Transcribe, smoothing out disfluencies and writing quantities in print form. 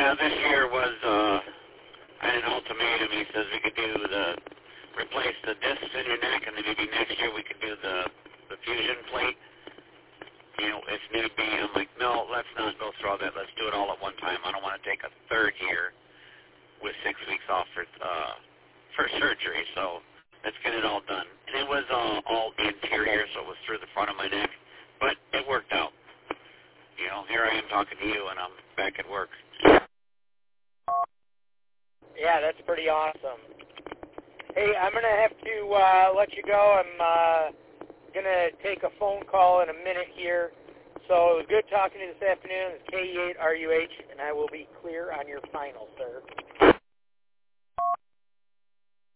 Yeah, this year was, I had an ultimatum. He says we could replace the discs in your neck, and then maybe next year we could do the fusion plate, if need be. I'm like, no, let's not go through all that. Let's do it all at one time. I don't want to take a third year with 6 weeks off for surgery, so let's get it all done. And it was all interior, so it was through the front of my neck, but it worked out. Here I am talking to you, and I'm back at work. Yeah, that's pretty awesome. Hey, I'm going to have to let you go. I'm going to take a phone call in a minute here. So it was good talking to you this afternoon. It's KE8RUH, and I will be clear on your final, sir.